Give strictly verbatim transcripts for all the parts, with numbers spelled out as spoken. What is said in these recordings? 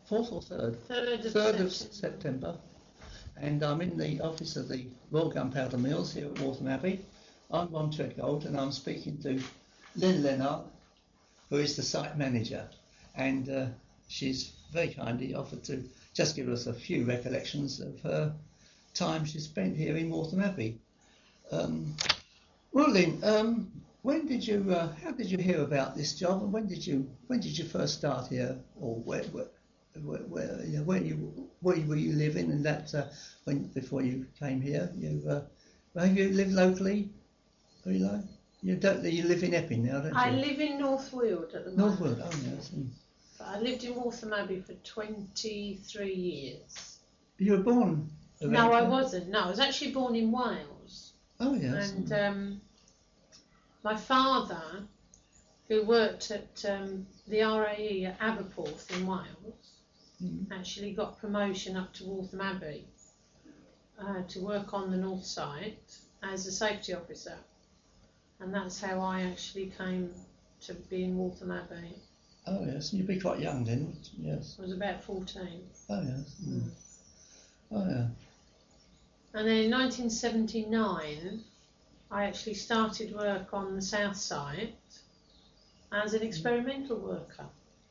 fourth or third? Third of Third of September. September. And I'm in the office of the Royal Gunpowder Mills here at Waltham Abbey. I'm Ron Treadgold, and I'm speaking to Lynn Lennart, who is the site manager, and uh, she's very kindly offered to just give us a few recollections of her time she spent here in Waltham Abbey. Um, well, Lynn, um, when did you, uh, how did you hear about this job, and when did you, when did you first start here, or where, where, where, where, you know, where you, where were you living, and that uh, when before you came here? You, uh, have you lived locally? Are you like? You don't. You live in Epping now, don't you? I live in North Weald at the moment. North Weald, oh yes. Mm. But I lived in Waltham Abbey for twenty-three years. You were born? No, I wasn't. No, I was actually born in Wales. Oh yes. And um, my father, who worked at um, the R A E at Aberporth in Wales, mm. actually got promotion up to Waltham Abbey uh, to work on the north side as a safety officer. And that's how I actually came to be in Waltham Abbey. Oh yes, you'd be quite young then, yes. I was about fourteen. Oh yes. Mm. Oh yeah. And then in nineteen seventy-nine, I actually started work on the south side as an experimental worker.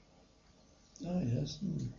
Oh yes.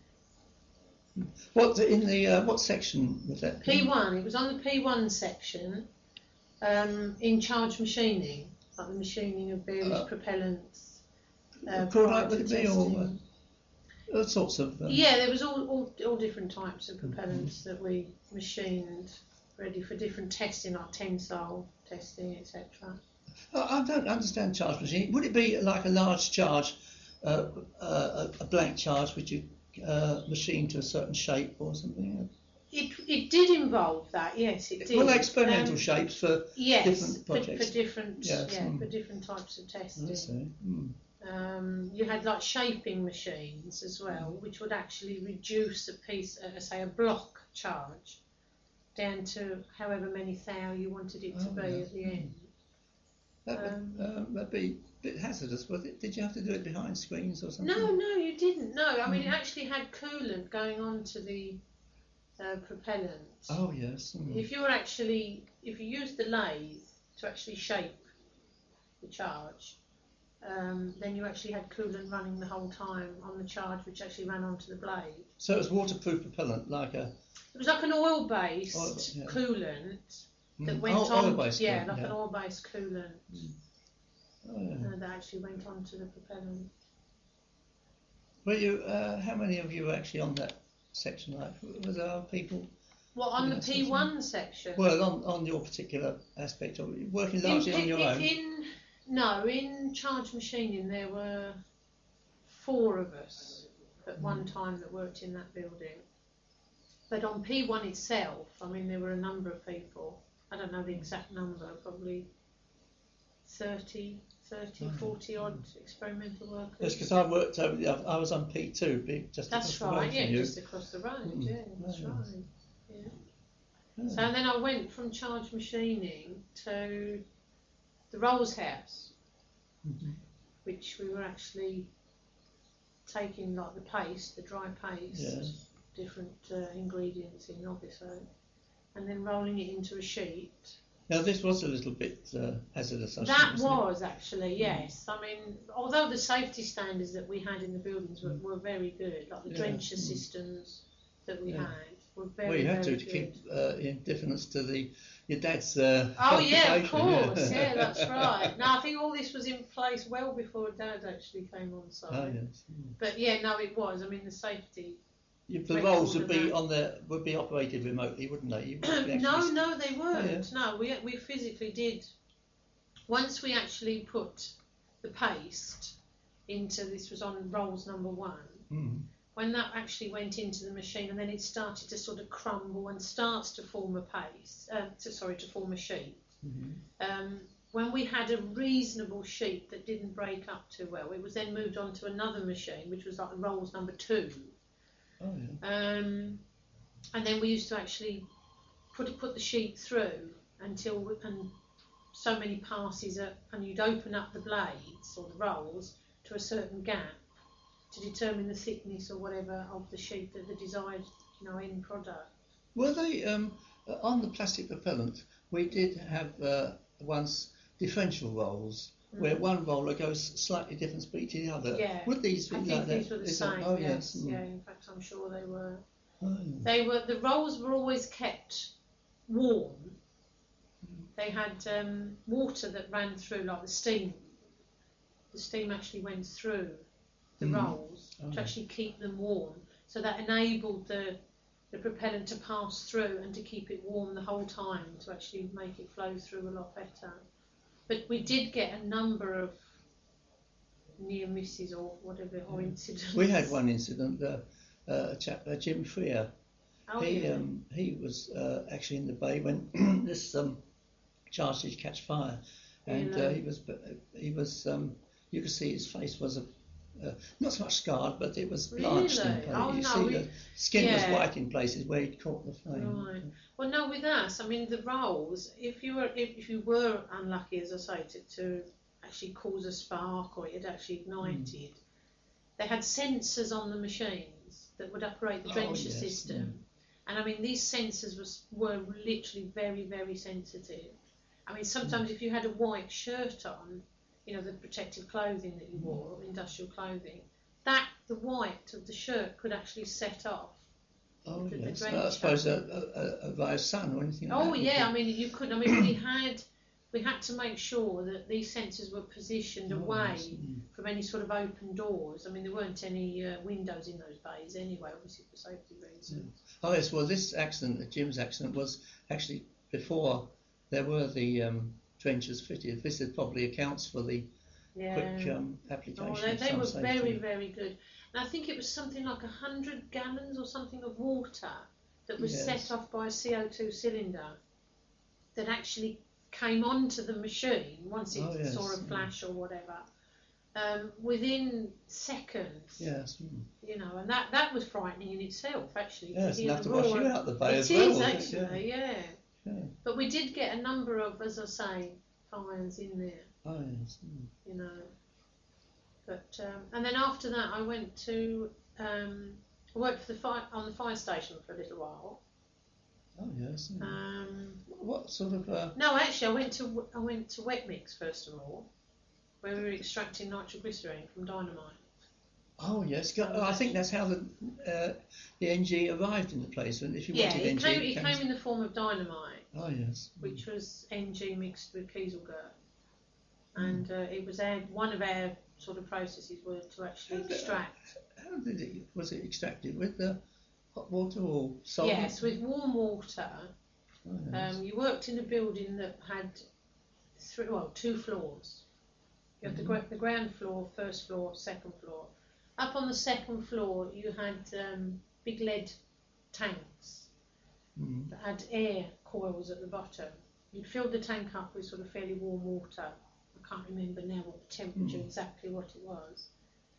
Mm. What in the uh, what section was that? P one. It was on the P one section. Um, in charge machining, like the machining of various uh, propellants. Uh, Cordite would it be, or uh, all sorts of? Um, yeah, there was all, all all different types of propellants mm-hmm. that we machined, ready for different testing, like tensile testing, et cetera. I don't understand charge machining. Would it be like a large charge, uh, uh, a blank charge, which you uh, machine to a certain shape or something? It it did involve that, yes, it did. Well, experimental um, shapes for yes, different projects. For, for different, yes. yeah, mm. for different types of testing. I see. Mm. Um, you had like shaping machines as well, mm. which would actually reduce a piece, uh, say a block charge, down to however many thou you wanted it to oh, be yes. at the mm. end. That would um, uh, that'd be a bit hazardous, was it? Did you have to do it behind screens or something? No, no, you didn't. No, I mean mm. it actually had coolant going on to the uh, propellant. Oh yes. Mm. If you were actually, if you used the lathe to actually shape the charge, um, then you actually had coolant running the whole time on the charge, which actually ran onto the blade. So it was waterproof propellant, like a. It was like an oil-based oil, yeah. coolant that mm. went oh, on. Oil-based yeah, coolant, like yeah. an oil-based coolant mm. oh, yeah. uh, that actually went onto the propellant. Were you? Uh, how many of you were actually on that section? Like, was there people? What, on the P one section? Well, on, on your particular aspect of it, working largely in, on your in, own? In, no, in charge machining there were four of us at mm. one time that worked in that building. But on P one itself, I mean, there were a number of people. I don't know the exact number, probably thirty, thirty, oh, forty odd mm. experimental workers. Yes, because I worked over the, I was on P two, just that's across right, the road yeah, from you. just across the road, mm. yeah, that's oh, right. Yes. Yeah. Oh. So then I went from charge machining to the Rolls House, mm-hmm. which we were actually taking like the paste, the dry paste, yes. different uh, ingredients in obviously, and then rolling it into a sheet. Now this was a little bit uh, hazardous. I that think, was it? actually, yes. Mm. I mean, although the safety standards that we had in the buildings were, were very good, like the yeah. drencher mm. systems that we yeah. had. Very, well, you had to very to good. keep uh, in difference to the your dad's. Uh, oh yeah, of course, yeah, that's right. No, I think all this was in place well before Dad actually came on site. Oh yes. Mm. But yeah, no, it was. I mean, the safety. Yeah, the rolls would be that. on the would be operated remotely, wouldn't they? You wouldn't no, no, they weren't. Oh, yeah. No, we we physically did. Once we actually put the paste into this was on rolls number one. Mm. When that actually went into the machine and then it started to sort of crumble and starts to form a paste, uh, to, sorry, to form a sheet. Mm-hmm. Um, when we had a reasonable sheet that didn't break up too well, it was then moved on to another machine, which was like rolls number two. Oh, yeah. Um, and then we used to actually put put the sheet through until we, and so many passes, up, and you'd open up the blades or the rolls to a certain gap to determine the thickness or whatever of the sheet, the, the desired, you know, end product. Were they um, uh, on the plastic propellant? We did have uh, once differential rolls mm. where one roller goes slightly different speed to the other. Yeah. Would these be I like think that? these were the Is same. that, oh yes. yes. Mm. Yeah. In fact, I'm sure they were. Oh. They were the rolls were always kept warm. They had um, water that ran through, like the steam. The steam actually went through the mm. rolls oh. to actually keep them warm. So that enabled the the propellant to pass through and to keep it warm the whole time to actually make it flow through a lot better. But we did get a number of near misses or whatever or incidents. We had one incident. Uh, uh, a chap, uh, Jim Freer. Oh, he yeah. um, he was uh, actually in the bay when this um, charge catch fire, and really? uh, he was he was um, you could see his face was a, uh, not so much scarred, but it was blanched really? in places. Oh, you no, see we, the skin yeah. was white in places where he'd caught the flame. Right. Well, no, with us, I mean the rolls. If you were if, if you were unlucky, as I say, to, to actually cause a spark or it had actually ignited, mm. they had sensors on the machines that would operate the drencher oh, yes. system. Mm. And I mean, these sensors was, were literally very, very sensitive. I mean, sometimes mm. if you had a white shirt on, you know, the protective clothing that you wore, industrial clothing, that, the white of the shirt could actually set off. Oh, the, yes. the uh, I suppose a, a, a via sun or anything like oh, that. Oh, yeah, I mean, you could, I mean, we had... We had to make sure that these sensors were positioned oh, away yes. mm. from any sort of open doors. I mean, there weren't any uh, windows in those bays anyway, obviously for safety reasons. Mm. Oh yes, well this accident, the Jim's accident, was actually before there were the um, drenchers fitted. This is probably accounts for the yeah. quick um, application. Oh, they of they some were safety. very, very good. And I think it was something like one hundred gallons or something of water that was yes. set off by a C O two cylinder that actually came onto the machine once it oh, yes. saw a flash mm. or whatever, um, within seconds. Yes. Mm. You know, and that, that was frightening in itself, actually. Yes, to enough to roar. wash you out the bay it as is, well. actually, yeah. yeah. yeah. But we did get a number of, as I say, fires in there. Oh yes. Mm. You know. But um, and then after that, I went to um, I worked for the fire on the fire station for a little while. Oh yes. Mm. Um, what sort of? Uh... No, actually, I went to I went to wet mix first of all, where we were extracting nitroglycerine from dynamite. Oh yes, um, I think that's how the uh, the N G arrived in the place. And if you yeah, wanted it N G, came, it it came in the form of dynamite. Oh yes. Which was N G mixed with Kieselguhr, and uh, it was our, one of our sort of processes were to actually how extract. Did, how did it was it extracted with the hot water or solvent? Yes, with warm water. Oh, yes. Um, you worked in a building that had three, well, two floors. You had mm-hmm. the, the ground floor, first floor, second floor. Up on the second floor, you had um, big lead tanks mm-hmm. that had air coils at the bottom. You'd fill the tank up with sort of fairly warm water. I can't remember now what the temperature, mm-hmm. exactly what it was.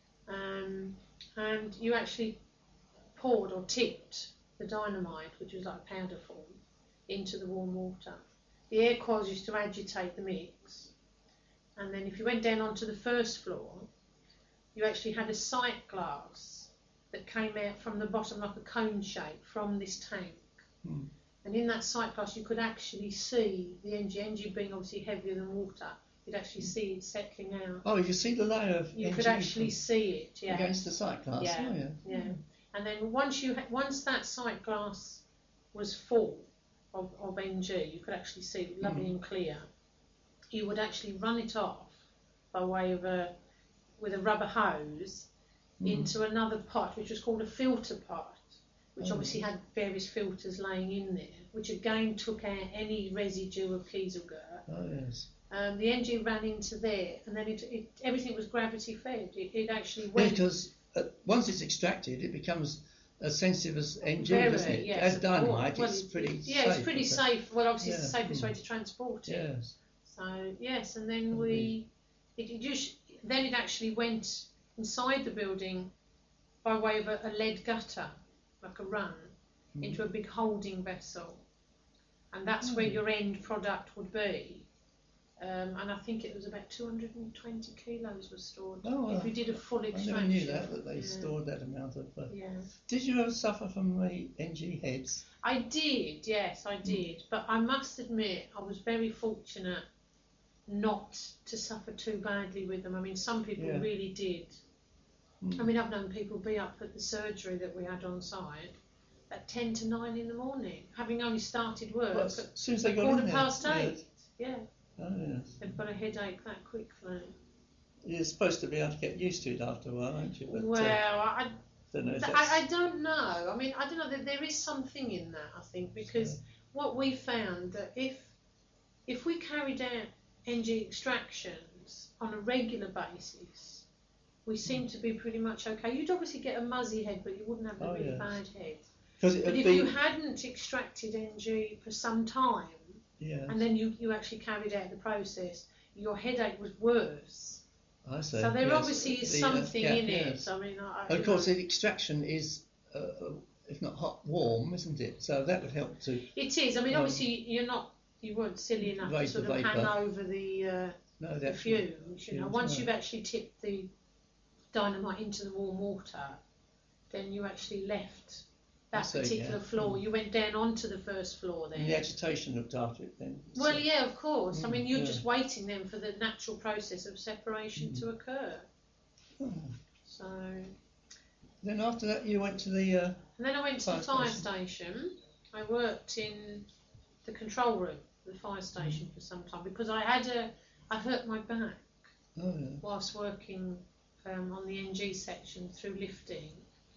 Um, and you actually poured or tipped the dynamite, which was like powder form, into the warm water. The air coils used to agitate the mix, and then if you went down onto the first floor, you actually had a sight glass that came out from the bottom like a cone shape from this tank. Mm. And in that sight glass you could actually see the N G, N G being obviously heavier than water, you'd actually see it settling out. Oh, you see the layer of You N G could actually see it, yeah. Against the sight glass, yeah, oh yeah. yeah. Mm. And then once you ha- once that sight glass was full of, of N G, you could actually see it lovely mm. and clear. You would actually run it off by way of a with a rubber hose mm. into another pot, which was called a filter pot, which oh, obviously yes. had various filters laying in there, which again took out any residue of Kieselguhr. Oh yes. Um, the N G ran into there, and then it, it everything was gravity fed. It, it actually went. Because uh, once it's extracted, it becomes as sensitive as N G, Very, doesn't it? yes, as dynamite, well, it's pretty yeah, safe. it's pretty safe. Well, obviously, yeah. it's the safest mm. way to transport it. Yes. So yes, and then we, it, it just, then it actually went inside the building by way of a, a lead gutter, like a run, mm. into a big holding vessel, and that's mm. where your end product would be. Um, and I think it was about two hundred twenty kilos was stored. Oh, if we did a full I extraction. never knew that, that they yeah. stored that amount of... Uh, Yeah. Did you ever suffer from the N G heads? I did, yes, I did. But I must admit, I was very fortunate not to suffer too badly with them. I mean, some people Yeah. really did. Mm. I mean, I've known people be up at the surgery that we had on site at ten to nine in the morning, having only started work Well, at as soon as they got quarter in there. past Yeah. eight. Yeah, Oh, yes. they've got a headache that quickly. You're supposed to be able to get used to it after a while, aren't you? But, Well, uh, I, don't know if I, that's... I don't know. I mean, I don't know. There, there is something in that, I think, because So- what we found that if if we carried out N G extractions on a regular basis, we seem to be pretty much okay. You'd obviously get a muzzy head, but you wouldn't have a Oh, really yes. bad head. 'Cause it But would if be... you hadn't extracted N G for some time, Yeah, and then you, you actually carried out the process, your headache was worse. I see. So there yes. obviously is The, uh, something gap, in yes. it. I mean, I, I- Of you course, know. the extraction is, uh, uh, if not hot, warm, isn't it? So that would help to... It is. I mean, Um, obviously, you're not, you weren't silly enough to raise sort the of hang vapour. over the, uh, No, the that's... fumes. You know, fumes, once no. you've actually tipped the dynamite into the warm water, then you actually left I that see, particular yeah. floor. Mm. You went down onto the first floor then. And the agitation looked after it then. Well, So- yeah, of course. I Mm, mean, you're yeah. just waiting then for the natural process of separation Mm. to occur. Oh. So, Then after that, you went to the... Uh, and then I went to Fire the fire station. station. I worked in the control room of the fire station for some time because I had a, I hurt my back oh, yeah. whilst working um, on the N G section through lifting,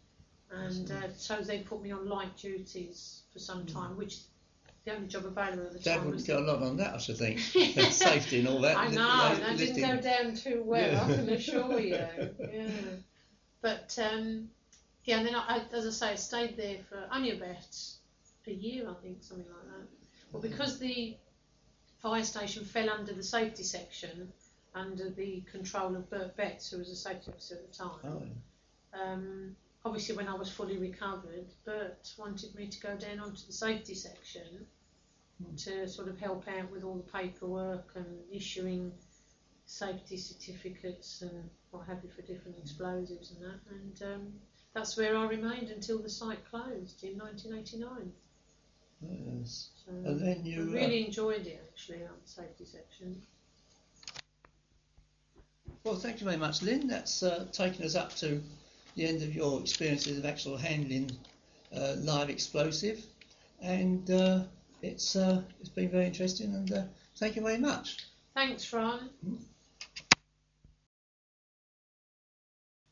and see. uh, so they put me on light duties for some Mm. time, which the only job available at the Dad time wouldn't was. go a lot on that, I should think. Safety and all that. I li- know, li- that didn't lifting. go down too well, Yeah. I can assure you. Yeah, but um, yeah, and then I, I- as I say, I stayed there for only about a year, I think, something like that. Well, because the fire station fell under the safety section, under the control of Bert Betts, who was a safety officer at the time. Oh, yeah. Um, obviously, when I was fully recovered, Bert wanted me to go down onto the safety section Hmm. to sort of help out with all the paperwork and issuing safety certificates and what have you for different explosives and that. And um, that's where I remained until the site closed in nineteen eighty-nine. Oh, yes. So And then you... I uh, really enjoyed it actually, on the safety section. Well, thank you very much, Lynn. That's uh, taken us up to the end of your experiences of actual handling uh, live explosive, and uh, it's uh, it's been very interesting. And uh, thank you very much. Thanks, Ron. Mm.